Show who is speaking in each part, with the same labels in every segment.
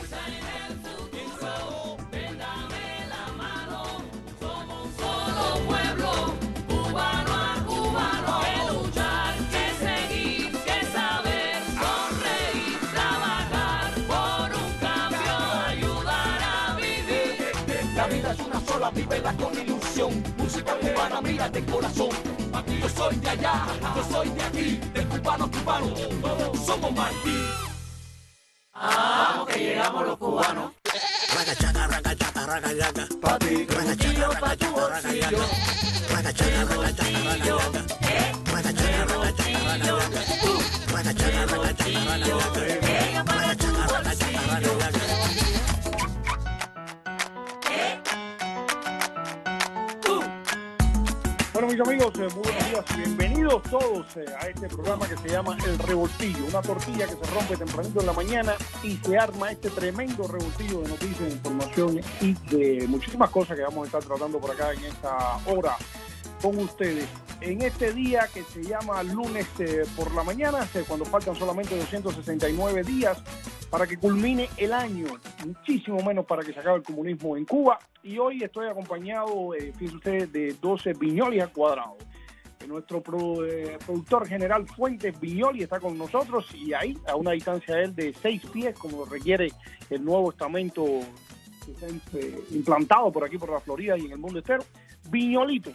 Speaker 1: Vívela con ilusión, música cubana, mira de corazón. Yo soy de allá, yo soy de aquí, del cubano cubano, todos somos Martí. Vamos que llegamos los cubanos.
Speaker 2: Ragachaca, ragachaca, ragachaca.
Speaker 1: Pa' ti, bolsillo, pa' tu bolsillo.
Speaker 2: Ragachaca, ragachaca, ragachaca. Ragachaca, ragachaca, ragachaca. Ragachaca, ragachaca, ragachaca. Ragachaca, ragachaca, ragachaca.
Speaker 3: Bueno, mis amigos, muy buenos días, bienvenidos todos a este programa que se llama El Revoltillo, una tortilla que se rompe tempranito en la mañana y se arma este tremendo revoltillo de noticias, de información y de muchísimas cosas que vamos a estar tratando por acá en esta hora con ustedes. En este día que se llama lunes por la mañana, cuando faltan solamente 269 días para que culmine el año, muchísimo menos para que se acabe el comunismo en Cuba. Y hoy estoy acompañado, fíjense ustedes, de 12 Viñolis al cuadrado. Nuestro productor general Fuentes Viñoli está con nosotros y ahí, a una distancia de él de 6 pies, como requiere el nuevo estamento que está implantado por aquí, por la Florida y en el mundo entero, Viñolito.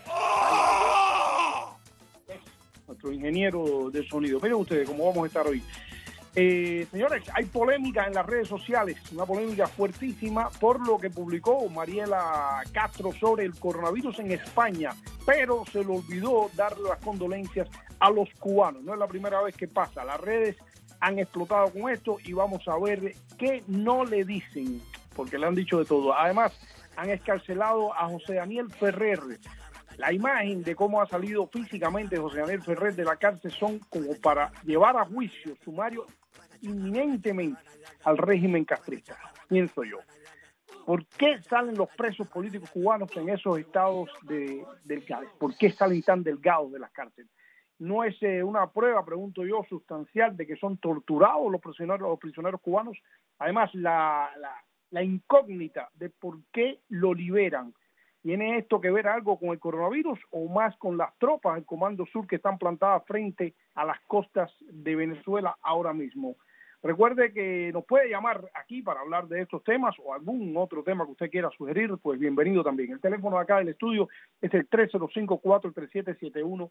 Speaker 3: Nuestro ingeniero de sonido. Miren ustedes cómo vamos a estar hoy. Señores, hay polémica en las redes sociales, una polémica fuertísima por lo que publicó Mariela Castro sobre el coronavirus en España, pero se le olvidó darle las condolencias a los cubanos. No es la primera vez que pasa, las redes han explotado con esto y vamos a ver qué no le dicen, porque le han dicho de todo. Además, han escarcelado a José Daniel Ferrer. La imagen de cómo ha salido físicamente José Daniel Ferrer de la cárcel son como para llevar a juicio sumario inminentemente al régimen castrista, pienso yo. ¿Por qué salen los presos políticos cubanos en esos estados delgados? ¿Por qué salen tan delgados de las cárceles? ¿No es una prueba, pregunto yo, sustancial de que son torturados los prisioneros cubanos? Además, la incógnita de por qué lo liberan. ¿Tiene esto que ver algo con el coronavirus o más con las tropas del Comando Sur que están plantadas frente a las costas de Venezuela ahora mismo? Recuerde que nos puede llamar aquí para hablar de estos temas o algún otro tema que usted quiera sugerir, pues bienvenido también. El teléfono acá del estudio es el 305-437-7118,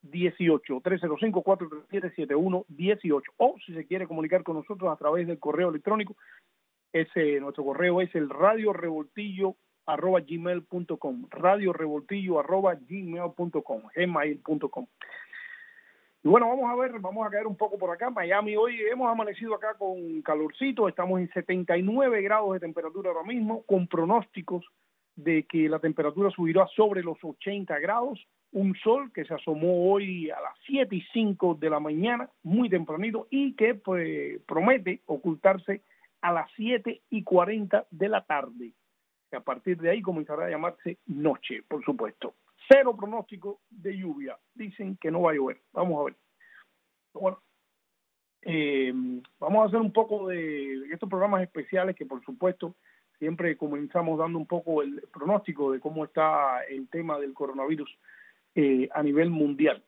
Speaker 3: 305-437-7118, o si se quiere comunicar con nosotros a través del correo electrónico, nuestro correo es el radiorevoltillo@gmail.com, radiorevoltillo@gmail.com, gmail.com. Y bueno, vamos a caer un poco por acá. Miami, hoy hemos amanecido acá con calorcito, estamos en 79 grados de temperatura ahora mismo, con pronósticos de que la temperatura subirá sobre los 80 grados, un sol que se asomó hoy a las 7:05 de la mañana, muy tempranito, y que pues, promete ocultarse a las 7:40 de la tarde. A partir de ahí comenzará a llamarse noche, por supuesto. Cero pronóstico de lluvia. Dicen que no va a llover. Vamos a ver. Bueno, vamos a hacer un poco de estos programas especiales que, por supuesto, siempre comenzamos dando un poco el pronóstico de cómo está el tema del coronavirus a nivel mundial.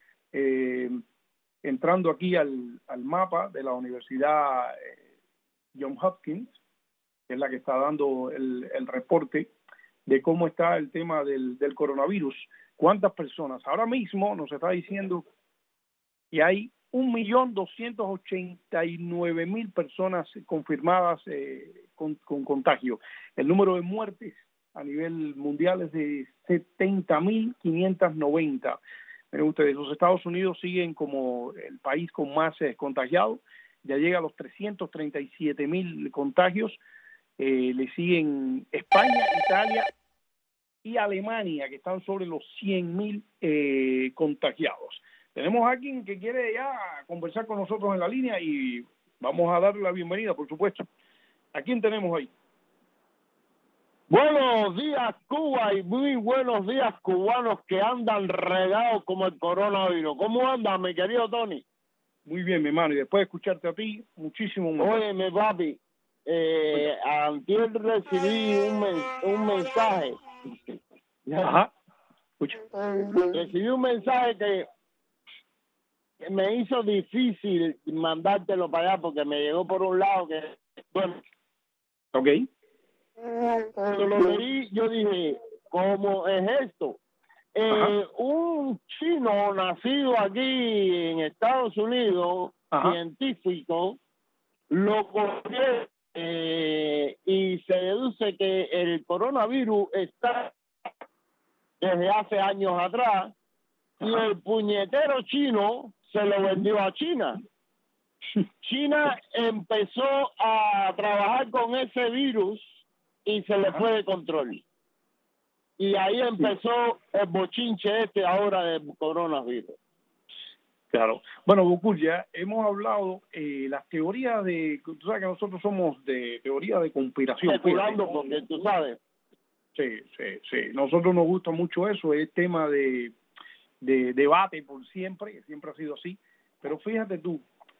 Speaker 3: Entrando aquí al mapa de la Universidad Johns Hopkins, que es la que está dando el reporte de cómo está el tema del coronavirus. ¿Cuántas personas? Ahora mismo nos está diciendo que hay 1.289.000 personas confirmadas con contagio. El número de muertes a nivel mundial es de 70.590. Miren ustedes, los Estados Unidos siguen como el país con más contagiados. Ya llega a los 337.000 contagios. Le siguen España, Italia y Alemania, que están sobre los 100.000 contagiados. Tenemos a alguien que quiere ya conversar con nosotros en la línea y vamos a darle la bienvenida, por supuesto. ¿A quién tenemos ahí?
Speaker 4: Buenos días, Cuba, y muy buenos días, cubanos que andan regados como el coronavirus. ¿Cómo andan, mi querido Tony?
Speaker 3: Muy bien, mi hermano, y después de escucharte a ti, muchísimo mejor.
Speaker 4: Oye, mi papi, antier recibí un mensaje.
Speaker 3: Ajá. Escucha.
Speaker 4: Recibí un mensaje que me hizo difícil mandártelo para allá porque me llegó por un lado que, bueno,
Speaker 3: Ok.
Speaker 4: cuando lo leí, yo dije, ¿cómo es esto? Un chino nacido aquí en Estados Unidos,
Speaker 3: Ajá.
Speaker 4: científico, lo cogió y se deduce que el coronavirus está desde hace años atrás y el puñetero chino se lo vendió a China. China empezó a trabajar con ese virus y se le fue de control. Y ahí empezó el bochinche ahora del coronavirus.
Speaker 3: Claro. Bueno, Bucur, ya hemos hablado las teorías de... Tú sabes que nosotros somos de teoría de conspiración.
Speaker 4: Especulando, porque tú sabes.
Speaker 3: Sí. Nosotros nos gusta mucho eso, es tema de debate por siempre ha sido así. Pero fíjate tú,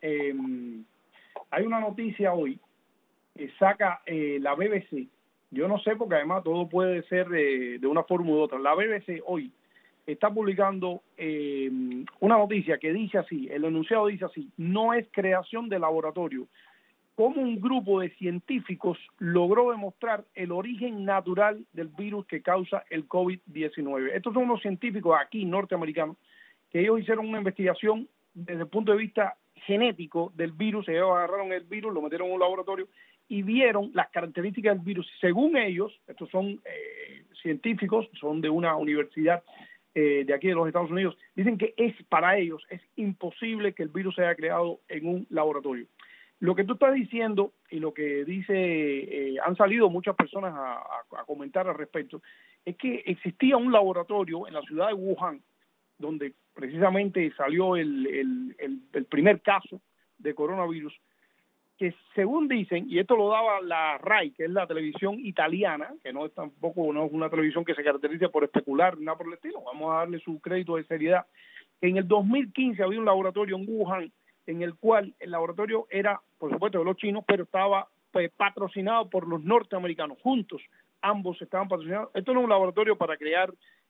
Speaker 3: hay una noticia hoy que saca la BBC. Yo no sé, porque además todo puede ser de una forma u otra. La BBC hoy está publicando una noticia que dice así, el enunciado dice así: no es creación de laboratorio, cómo un grupo de científicos logró demostrar el origen natural del virus que causa el COVID-19. Estos son unos científicos aquí norteamericanos que ellos hicieron una investigación desde el punto de vista genético del virus. Ellos agarraron el virus, lo metieron en un laboratorio y vieron las características del virus. Según ellos, estos son científicos, son de una universidad de aquí de los Estados Unidos, dicen que para ellos es imposible que el virus se haya creado en un laboratorio. Lo que tú estás diciendo y lo que dice, han salido muchas personas a comentar al respecto, es que existía un laboratorio en la ciudad de Wuhan, donde precisamente salió el primer caso de coronavirus, que según dicen, y esto lo daba la RAI, que es la televisión italiana, que no es tampoco no es una televisión que se caracteriza por especular, nada por el estilo, vamos a darle su crédito de seriedad, que en el 2015 había un laboratorio en Wuhan, en el cual el laboratorio era, por supuesto, de los chinos, pero estaba patrocinado por los norteamericanos, juntos, ambos estaban patrocinados. Esto no es un laboratorio para crear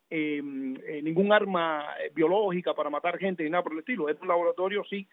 Speaker 3: ningún arma biológica para matar gente ni nada por el estilo, es un laboratorio, sí,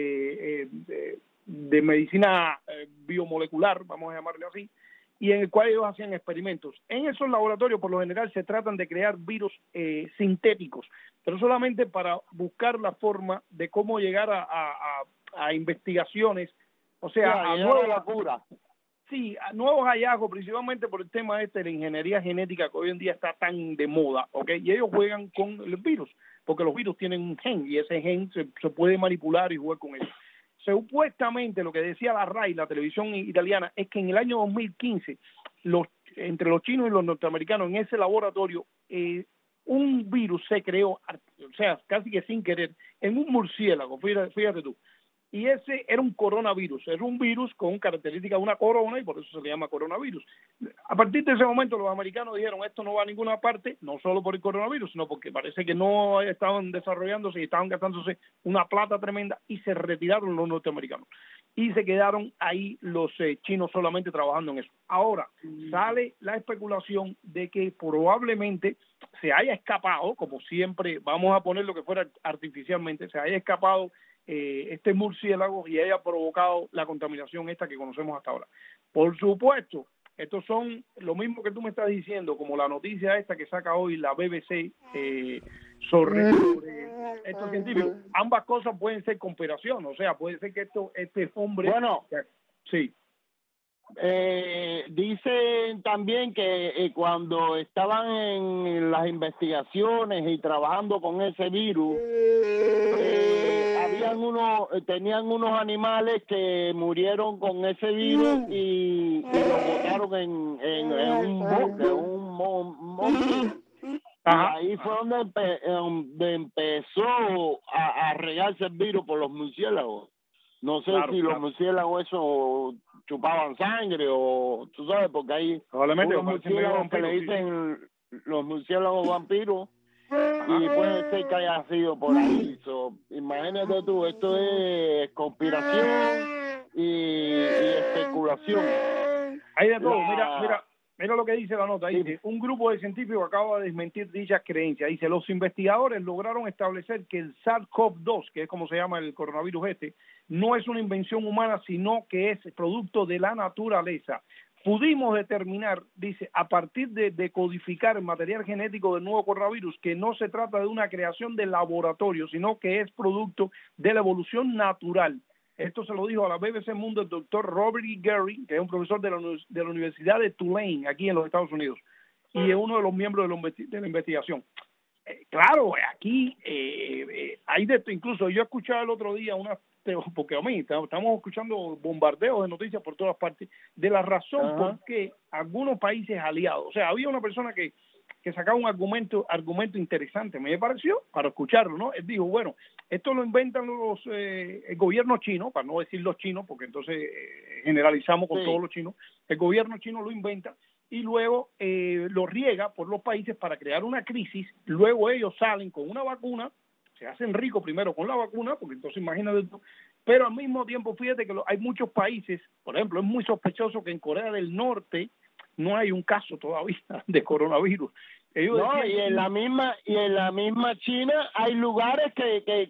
Speaker 3: de medicina biomolecular, vamos a llamarle así, y en el cual ellos hacían experimentos. En esos laboratorios, por lo general, se tratan de crear virus sintéticos, pero solamente para buscar la forma de cómo llegar a investigaciones, o sea, a nuevas curas. Sí, a nuevos hallazgos, principalmente por el tema de la ingeniería genética que hoy en día está tan de moda, ¿ok? Y ellos juegan con los virus, porque los virus tienen un gen, y ese gen se puede manipular y jugar con eso. Supuestamente lo que decía la RAI, la televisión italiana, es que en el año 2015, entre los chinos y los norteamericanos, en ese laboratorio, un virus se creó, o sea, casi que sin querer, en un murciélago, fíjate tú. Y ese era un coronavirus, era un virus con características de una corona y por eso se le llama coronavirus. A partir de ese momento los americanos dijeron esto no va a ninguna parte, no solo por el coronavirus, sino porque parece que no estaban desarrollándose y estaban gastándose una plata tremenda y se retiraron los norteamericanos. Y se quedaron ahí los chinos solamente trabajando en eso. Ahora, sale la especulación de que probablemente se haya escapado, como siempre, vamos a poner lo que fuera artificialmente, se haya escapado este murciélago y haya provocado la contaminación esta que conocemos hasta ahora. Por supuesto, estos son lo mismo que tú me estás diciendo, como la noticia esta que saca hoy la BBC sobre estos científicos. Ambas cosas pueden ser conspiración, o sea, puede ser que este hombre...
Speaker 4: Bueno,
Speaker 3: sí.
Speaker 4: Dicen también que cuando estaban en las investigaciones y trabajando con ese virus, tenían unos animales que murieron con ese virus y los botaron en un bosque, un monte. Ahí fue donde empezó a regarse el virus por los murciélagos. No sé si los murciélagos eso chupaban sangre o tú sabes, porque hay unos murciélagos que le dicen los murciélagos vampiros y puede ser que haya sido por ahí. Imagínate tú, esto es conspiración y especulación.
Speaker 3: Hay de todo. Mira lo que dice la nota. Dice, un grupo de científicos acaba de desmentir dichas creencias. Dice, los investigadores lograron establecer que el SARS-CoV-2, que es como se llama el coronavirus no es una invención humana, sino que es producto de la naturaleza. Pudimos determinar, dice, a partir de decodificar el material genético del nuevo coronavirus, que no se trata de una creación de laboratorio, sino que es producto de la evolución natural. Esto se lo dijo a la BBC Mundo el doctor Robert E. Gary, que es un profesor de la Universidad de Tulane, aquí en los Estados Unidos, y es uno de los miembros de la investigación. Claro, aquí hay de esto. Incluso yo escuchaba el otro día porque a mí estamos escuchando bombardeos de noticias por todas partes, de la razón por qué algunos países aliados, o sea, había una persona que sacaba un argumento interesante, me pareció, para escucharlo, ¿no? Él dijo, bueno, esto lo inventan el gobierno chino, para no decir los chinos, porque entonces generalizamos con todos los chinos, el gobierno chino lo inventa y luego lo riega por los países para crear una crisis, luego ellos salen con una vacuna, se hacen ricos primero con la vacuna, porque entonces imagínate tú, pero al mismo tiempo fíjate que hay muchos países, por ejemplo, es muy sospechoso que en Corea del Norte no hay un caso todavía de coronavirus. Ellos decían,
Speaker 4: y en la misma China hay lugares que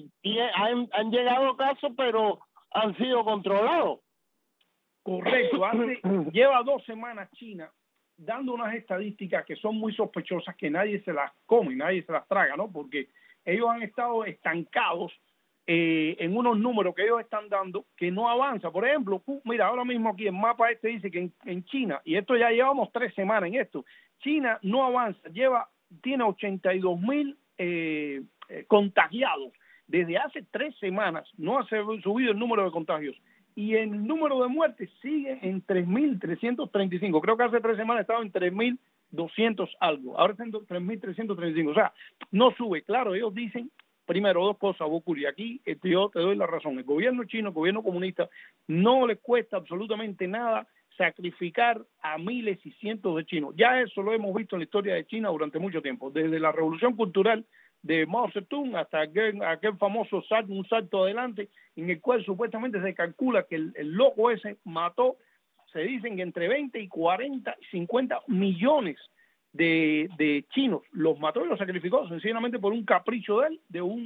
Speaker 4: han llegado casos, pero han sido controlados.
Speaker 3: Correcto, lleva 2 semanas China dando unas estadísticas que son muy sospechosas, que nadie se las come, nadie se las traga, ¿no? Porque ellos han estado estancados en unos números que ellos están dando que no avanza. Por ejemplo, mira, ahora mismo aquí el mapa dice que en China, y esto ya llevamos 3 semanas en esto, China no avanza, tiene 82,000 contagiados. Desde hace 3 semanas no ha subido el número de contagios. Y el número de muertes sigue en 3.335. Creo que hace 3 semanas estaba en 3.200 algo. Ahora está en 3.335. O sea, no sube. Claro, ellos dicen, primero, 2 cosas, Bocuri. Aquí yo te doy la razón. El gobierno chino, el gobierno comunista, no le cuesta absolutamente nada sacrificar a miles y cientos de chinos. Ya eso lo hemos visto en la historia de China durante mucho tiempo. Desde la revolución cultural de Mao Zedong hasta aquel famoso un salto adelante, en el cual supuestamente se calcula que el loco ese mató, se dicen que entre 20 y 40 y 50 millones de chinos, los mató y los sacrificó sencillamente por un capricho de él,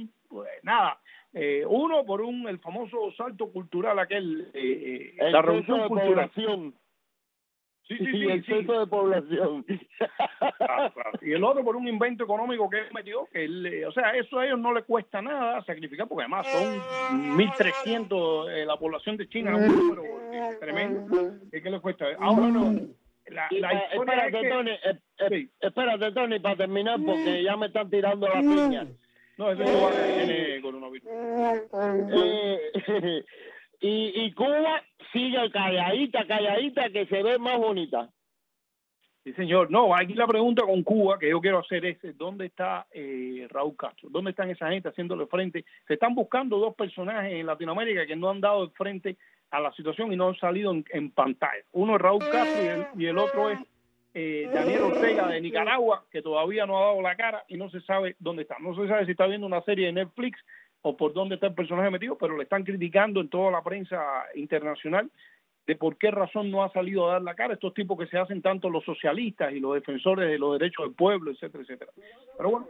Speaker 3: uno por el famoso salto cultural aquel, la revolución cultural. Sí,
Speaker 4: el exceso de población.
Speaker 3: Claro. Y el otro por un invento económico que él metió, o sea, eso a ellos no les cuesta nada sacrificar, porque además son 1.300, la población de China es un número tremendo. ¿Qué les cuesta? Ahora no.
Speaker 4: Espérate, Tony, para terminar, porque ya me están tirando la piña.
Speaker 3: No, eso no va a tener coronavirus.
Speaker 4: Y Cuba sigue calladita, que se ve más bonita.
Speaker 3: Sí, señor. No, aquí la pregunta con Cuba que yo quiero hacer es, ¿dónde está Raúl Castro? ¿Dónde están esa gente haciéndole frente? Se están buscando 2 personajes en Latinoamérica que no han dado frente a la situación y no han salido en pantalla. Uno es Raúl Castro y el otro es Daniel Ortega de Nicaragua, que todavía no ha dado la cara y no se sabe dónde está. No se sabe si está viendo una serie de Netflix o por dónde está el personaje metido, pero le están criticando en toda la prensa internacional de por qué razón no ha salido a dar la cara estos tipos que se hacen tanto los socialistas y los defensores de los derechos del pueblo, etcétera, etcétera. Pero bueno,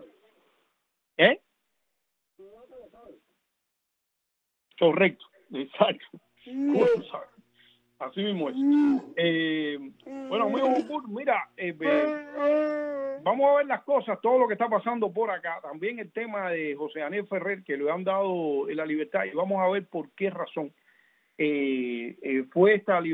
Speaker 3: correcto, exacto. Así mismo es. Bueno, amigo, mira, vamos a ver las cosas, todo lo que está pasando por acá. También el tema de José Daniel Ferrer, que le han dado la libertad, y vamos a ver por qué razón fue esta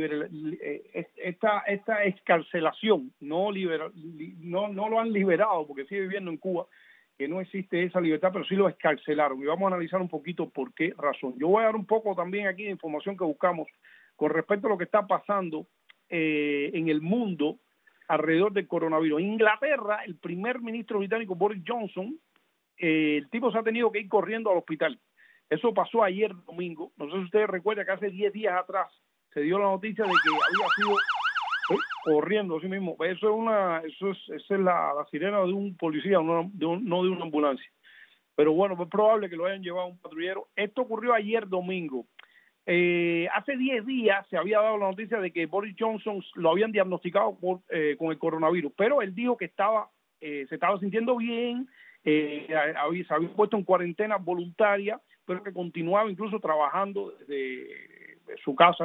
Speaker 3: excarcelación. No lo han liberado porque sigue viviendo en Cuba, que no existe esa libertad, pero sí lo excarcelaron. Y vamos a analizar un poquito por qué razón. Yo voy a dar un poco también aquí de información que buscamos con respecto a lo que está pasando en el mundo alrededor del coronavirus. En Inglaterra, el primer ministro británico Boris Johnson, el tipo se ha tenido que ir corriendo al hospital. Eso pasó ayer domingo. No sé si ustedes recuerdan que hace 10 días atrás se dio la noticia de que había sido corriendo así mismo. Esa es la sirena de un policía, no de una ambulancia. Pero bueno, es probable que lo hayan llevado a un patrullero. Esto ocurrió ayer domingo. Hace 10 días se había dado la noticia de que Boris Johnson lo habían diagnosticado con el coronavirus, pero él dijo que se estaba sintiendo bien, se había puesto en cuarentena voluntaria, pero que continuaba incluso trabajando desde su casa,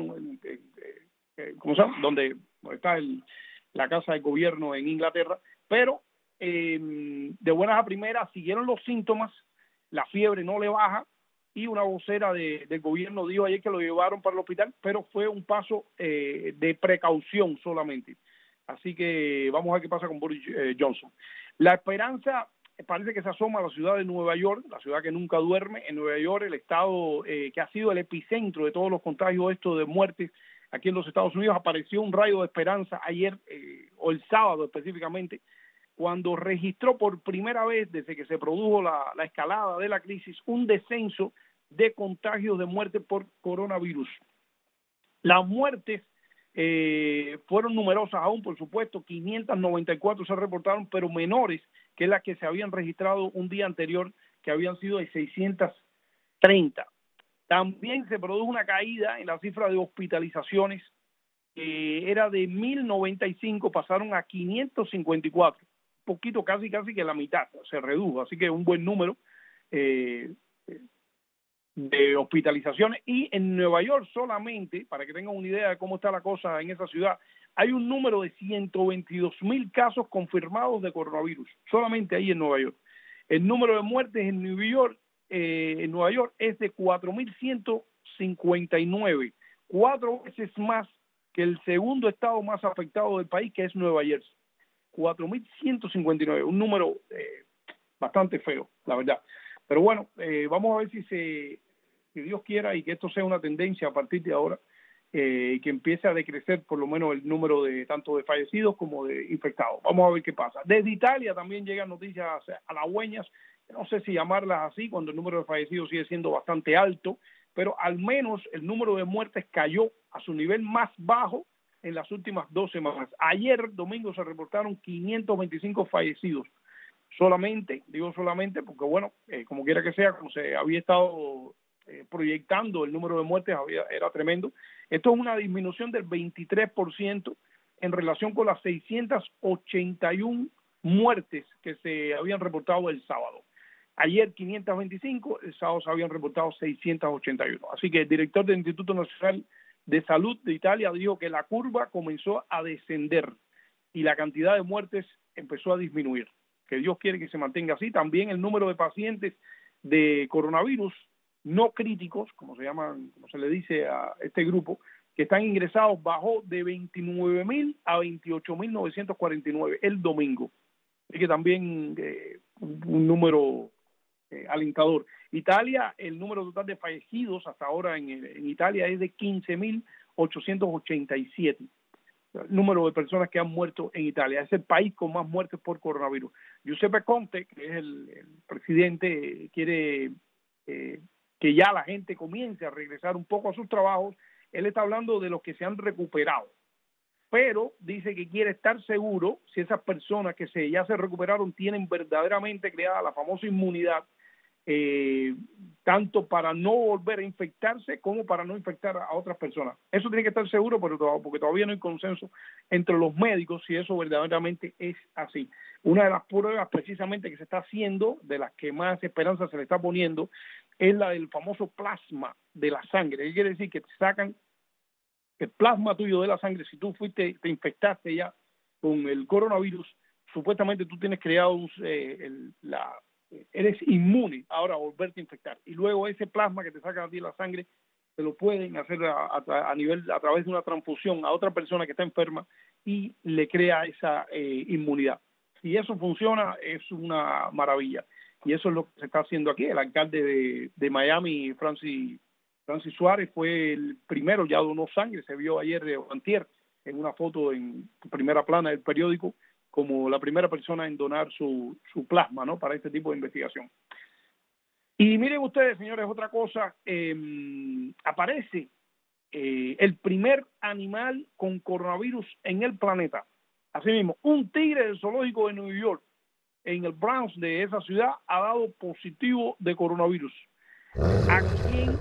Speaker 3: ¿cómo se llama? Donde está la casa de gobierno en Inglaterra, pero de buenas a primeras siguieron los síntomas, la fiebre no le baja, y una vocera del gobierno dijo ayer que lo llevaron para el hospital, pero fue un paso de precaución solamente. Así que vamos a ver qué pasa con Boris Johnson. La esperanza parece que se asoma a la ciudad de Nueva York, la ciudad que nunca duerme. En Nueva York, el estado que ha sido el epicentro de todos los contagios de muertes aquí en los Estados Unidos, apareció un rayo de esperanza ayer, o el sábado específicamente, cuando registró por primera vez desde que se produjo la escalada de la crisis un descenso de contagios de muerte por coronavirus. Las muertes fueron numerosas aún, por supuesto, 594 se reportaron, pero menores que las que se habían registrado un día anterior, que habían sido de 630. También se produjo una caída en la cifra de hospitalizaciones, que era de 1.095, pasaron a 554. Poquito, casi que la mitad se redujo, así que un buen número de hospitalizaciones. Y en Nueva York solamente, para que tengan una idea de cómo está la cosa en esa ciudad, hay un número de 122,000 casos confirmados de coronavirus, solamente ahí en Nueva York. El número de muertes en Nueva York es de 4.159, 4 veces más que el segundo estado más afectado del país, que es Nueva Jersey. 4.159, un número bastante feo, la verdad. Pero bueno, vamos a ver si Dios quiera y que esto sea una tendencia a partir de ahora, y que empiece a decrecer por lo menos el número de tanto de fallecidos como de infectados. Vamos a ver qué pasa. Desde Italia también llegan noticias halagüeñas, no sé si llamarlas así, cuando el número de fallecidos sigue siendo bastante alto, pero al menos el número de muertes cayó a su nivel más bajo en las últimas 2 semanas. Ayer, domingo, se reportaron 525 fallecidos. Digo solamente porque, bueno, como quiera que sea, como se había estado proyectando, el número de muertes era tremendo. Esto es una disminución del 23% en relación con las 681 muertes que se habían reportado el sábado. Ayer 525, el sábado se habían reportado 681. Así que el director del Instituto Nacional de Salud de Italia dijo que la curva comenzó a descender y la cantidad de muertes empezó a disminuir. Que Dios quiere que se mantenga así. También el número de pacientes de coronavirus no críticos, como se le dice a este grupo, que están ingresados, bajó de 29,000 a 28,949 el domingo. Así que también un número alentador. Italia, el número total de fallecidos hasta ahora en Italia es de 15,887. El número de personas que han muerto en Italia. Es el país con más muertes por coronavirus. Giuseppe Conte, que es el presidente, quiere que ya la gente comience a regresar un poco a sus trabajos. Él está hablando de los que se han recuperado, pero dice que quiere estar seguro si esas personas que ya se recuperaron tienen verdaderamente creada la famosa inmunidad, tanto para no volver a infectarse como para no infectar a otras personas. Eso tiene que estar seguro, porque todavía no hay consenso entre los médicos si eso verdaderamente es así. Una de las pruebas precisamente que se está haciendo, de las que más esperanza se le está poniendo, es la del famoso plasma de la sangre. ¿Qué quiere decir? Que te sacan el plasma tuyo de la sangre. Si tú te infectaste ya con el coronavirus, supuestamente tú tienes creado eres inmune ahora a volverte a infectar, y luego ese plasma que te sacan a ti de la sangre te lo pueden hacer a través de una transfusión a otra persona que está enferma y le crea esa inmunidad. Si eso funciona, es una maravilla, y eso es lo que se está haciendo aquí. El alcalde de Miami, Francis Suárez, fue el primero, ya donó sangre. Se vio ayer o antier en una foto en primera plana del periódico como la primera persona en donar su plasma, ¿no?, para este tipo de investigación. Y miren ustedes, señores, otra cosa, aparece el primer animal con coronavirus en el planeta. Asimismo, un tigre del zoológico de Nueva York, en el Bronx de esa ciudad, ha dado positivo de coronavirus. ¿A quién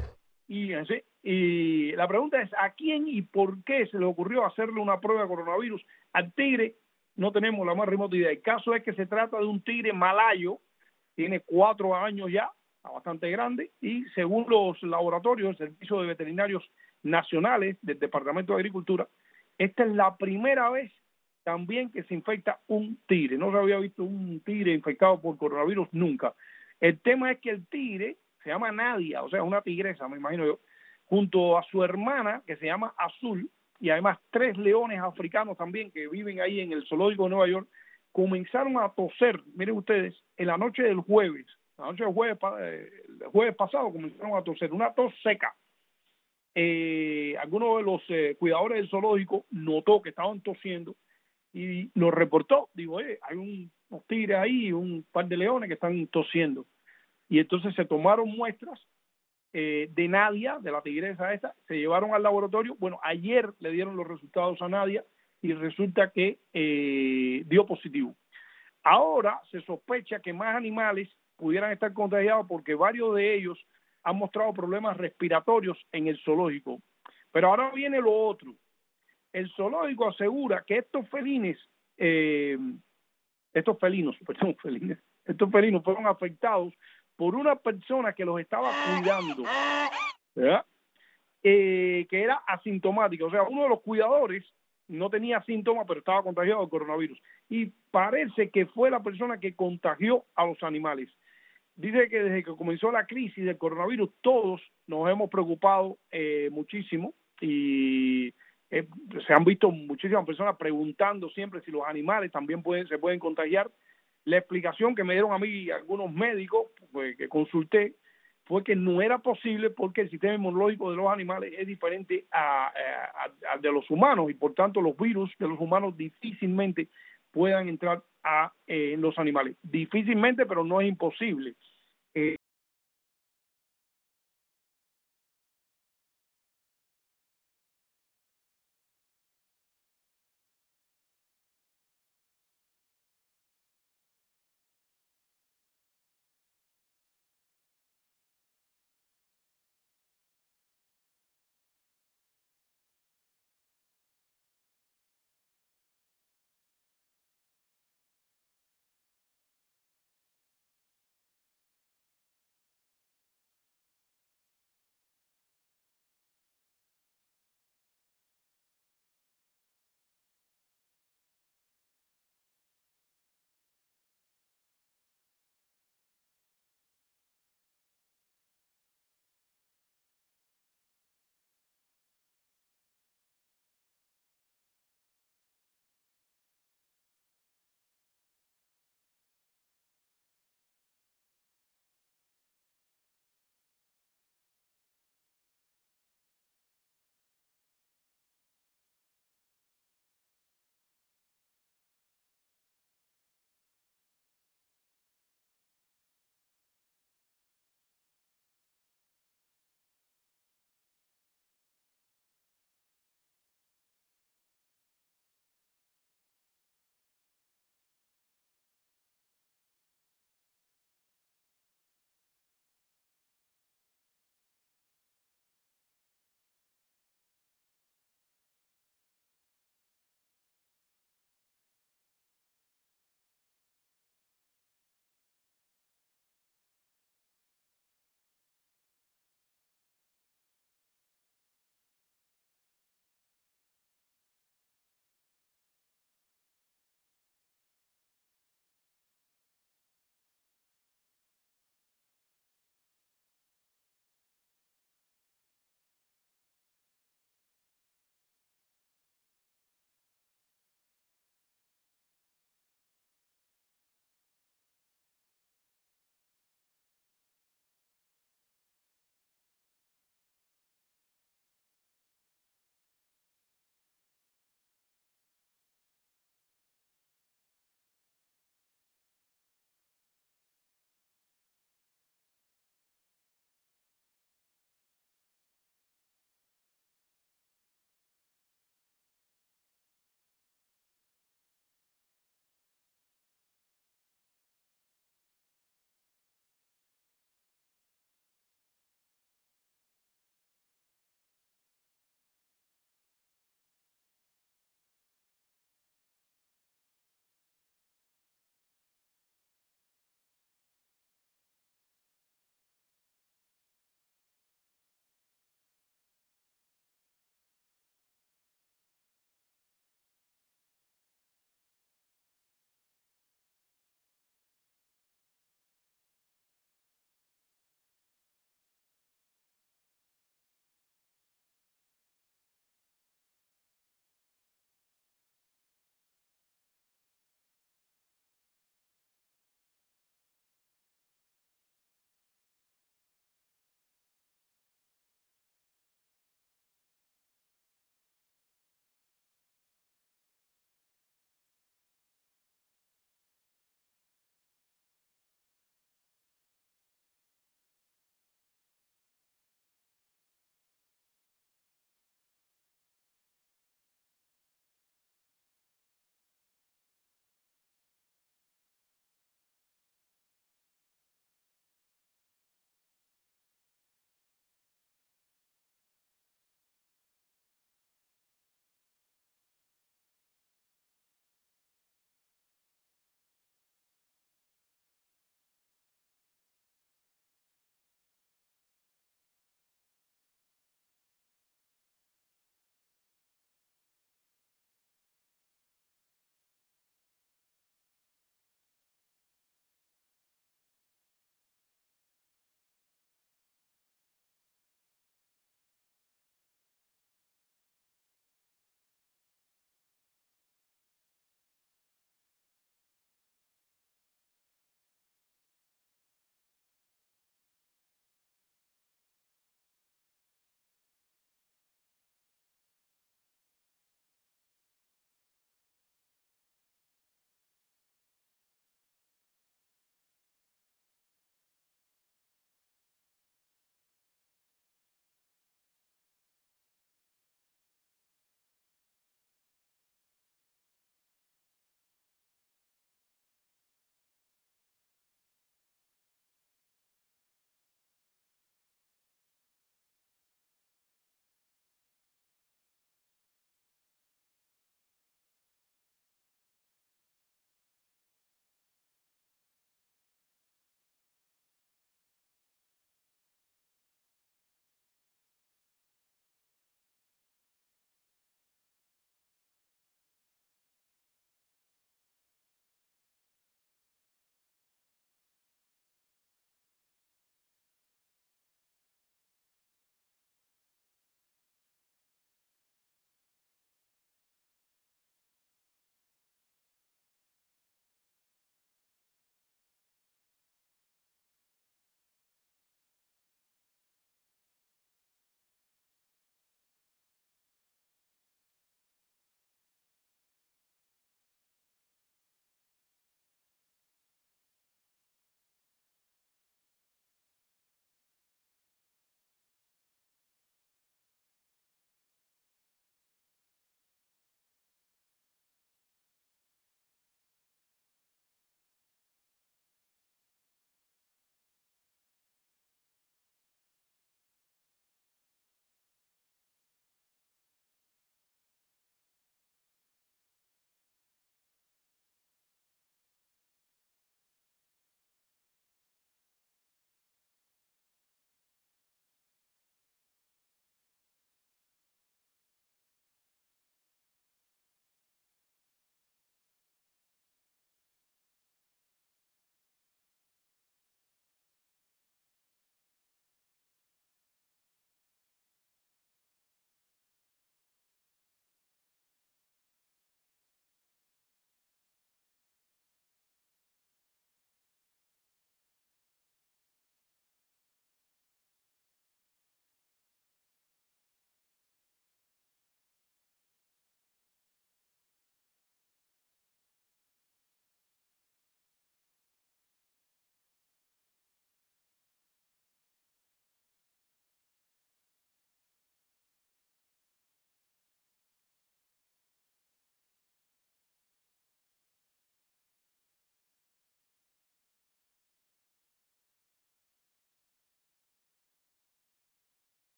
Speaker 3: Y la pregunta es, ¿a quién y por qué se le ocurrió hacerle una prueba de coronavirus al tigre? No tenemos la más remota idea. El caso es que se trata de un tigre malayo, tiene 4 años ya, está bastante grande, y según los laboratorios, el Servicio de Veterinarios Nacionales del Departamento de Agricultura, esta es la primera vez también que se infecta un tigre. No se había visto un tigre infectado por coronavirus nunca. El tema es que el tigre se llama Nadia, o sea, una tigresa, me imagino yo, junto a su hermana, que se llama Azul, y además 3 leones africanos también que viven ahí en el zoológico de Nueva York, comenzaron a toser, miren ustedes, en la noche del jueves, el jueves pasado comenzaron a toser, una tos seca. Algunos de los cuidadores del zoológico notó que estaban tosiendo y lo reportó. Digo, hay unos tigres ahí, un par de leones que están tosiendo. Y entonces se tomaron muestras de Nadia, de la tigresa esta, se llevaron al laboratorio. Bueno, ayer le dieron los resultados a Nadia y resulta que dio positivo. Ahora se sospecha que más animales pudieran estar contagiados porque varios de ellos han mostrado problemas respiratorios en el zoológico. Pero ahora viene lo otro. El zoológico asegura que estos felinos fueron afectados por una persona que los estaba cuidando, ¿verdad? Que era asintomática. O sea, uno de los cuidadores no tenía síntomas, pero estaba contagiado de coronavirus. Y parece que fue la persona que contagió a los animales. Dice que desde que comenzó la crisis del coronavirus, todos nos hemos preocupado muchísimo y se han visto muchísimas personas preguntando siempre si los animales también se pueden contagiar. La explicación que me dieron a mí algunos médicos que consulté fue que no era posible porque el sistema inmunológico de los animales es diferente al de los humanos y por tanto los virus de los humanos difícilmente puedan entrar en los animales. Difícilmente, pero no es imposible.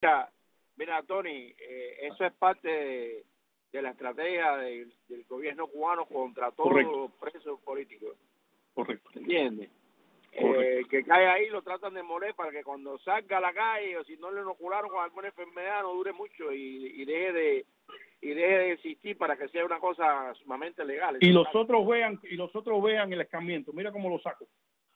Speaker 5: Mira, Tony, eso es parte de la estrategia del gobierno cubano contra todos los presos políticos.
Speaker 3: Correcto.
Speaker 5: ¿Entiendes? Que cae ahí, lo tratan de moler para que cuando salga a la calle o si no le inocularon con alguna enfermedad no dure mucho y deje de existir para que sea una cosa sumamente legal.
Speaker 3: Y los otros vean el escarmiento. Mira cómo lo saco.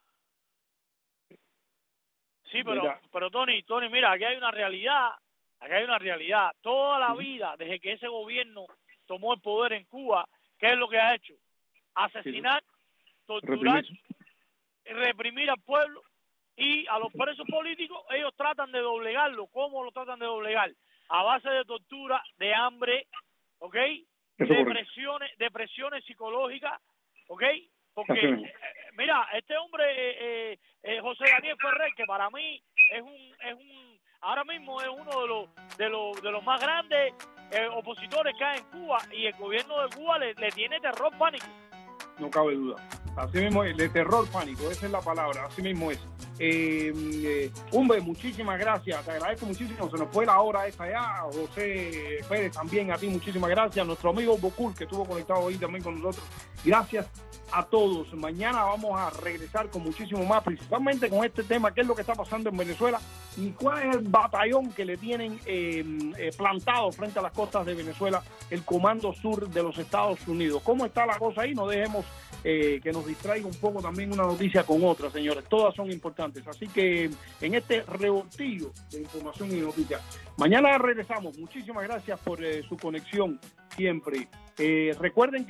Speaker 6: Sí, pero Tony, mira, aquí hay una realidad. Toda la vida, desde que ese gobierno tomó el poder en Cuba, ¿qué es lo que ha hecho? Asesinar, torturar, reprimir al pueblo, y a los presos políticos ellos tratan de doblegarlo. ¿Cómo lo tratan de doblegar? A base de tortura, de hambre, ¿ok? Depresiones psicológicas, ¿ok? Porque, mira, este hombre, José Daniel Ferrer, que para mí ahora mismo es uno de los más grandes opositores que hay en Cuba, y el gobierno de Cuba le tiene terror, pánico.
Speaker 3: No cabe duda. Así mismo es, de terror, pánico, esa es la palabra, así mismo es. Humbe, muchísimas gracias, te agradezco muchísimo, se nos fue la hora esta ya. José Pérez, también a ti muchísimas gracias. Nuestro amigo Bocul, que estuvo conectado hoy también con nosotros, gracias a todos. Mañana vamos a regresar con muchísimo más, principalmente con este tema, qué es lo que está pasando en Venezuela y cuál es el batallón que le tienen plantado frente a las costas de Venezuela, el Comando Sur de los Estados Unidos. ¿Cómo está la cosa ahí? No dejemos que nos distraiga un poco también una noticia con otra, señores. Todas son importantes. Así que en este revoltillo de información y noticias, mañana regresamos. Muchísimas gracias por su conexión siempre. Recuerden que